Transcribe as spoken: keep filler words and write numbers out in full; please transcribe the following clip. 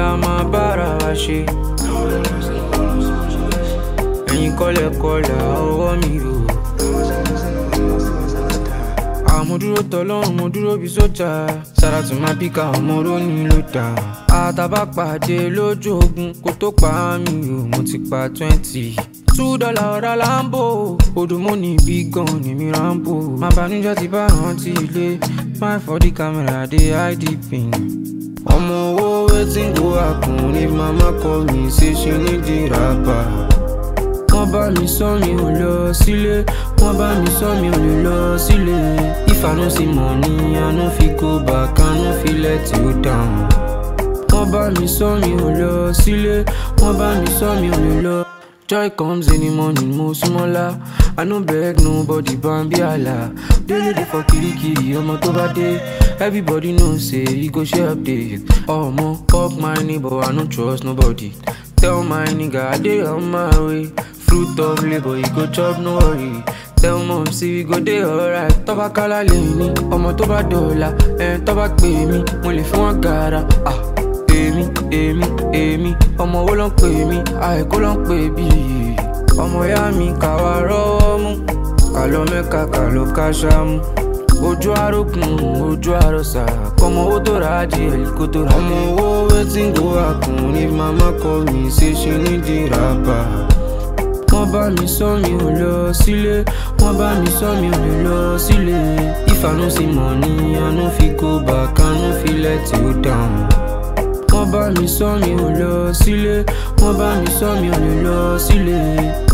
la máa bára wa ṣe. Ẹ̀yin kọ́lẹ̀ kọ́là ọwọ́ mi o. Mo dúró tọ́lọ́run, mo dúró bí sójà. Sára tún máa bí ká ọmọ rónì ló dà. Àtàbá pàdé lójú ogun kó tó pa mí o, mo ti pa twenty. Two dollar ọ̀rá Lambo, Odùmọ́ ní bí gan ni mi Rambo. Má banújẹ́ ti bá rántí ilé, smile for the camera dey hide the pain. Ọmọ owó wetin go happen if mama call me say she need the rapper. Wọ́n bá mi sọ mi ò lọ sílé, wọ́n bá mi sọ mi ò lè lọ sílé. If I no see money, I no fit go back, I no fit let you down. Wọ́n bá mi sọ mi ò lọ sílé, wọ́n bá mi sọ mi ò lè lọ. Joy comes in the morning, mo súnmọ́lá. I no beg nobody, Bambi Allah. Daily dey for kirikiri, ọmọ tó bá dé. Everybody know say he go share update. Ọmọ fuck my neighbor, I no trust nobody. Tell my nigga I dey on my way. Fruit of labor, he go chop, no worry. Tell mom see we go dey alright. Tọ́ba kálá lẹ́yìn ọmọ tó bá dọ̀la. Ẹn tọ́ba pè mí, mo lè fún wọn gàrà. Ah, èmi, èmi, èmi. Ọmọ wo ló ń pè mí? Àìkú ló ń pè bí. Ọmọ ìyá mi ká wá rọ́wọ́ mú. Ká lọ Mẹ́kà, ká lọ Káṣámú. Ojú arókùn, ojú àrọ̀sà. Kọ́mọ owó tó ra adìẹ kó tó ra. Ọmọ owó wetin go happen if mama call me say she need the rapper. Wọ́n bá mi sọ mi ò lọ sílé, wọ́n bá mi sọ mi ò lè lọ sílé. If I no see money, I no fit go back, I no fit let you down. Wọ́n bá mi sọ mi ò lọ sílé, wọ́n bá mi sọ mi ò lè lọ sílé.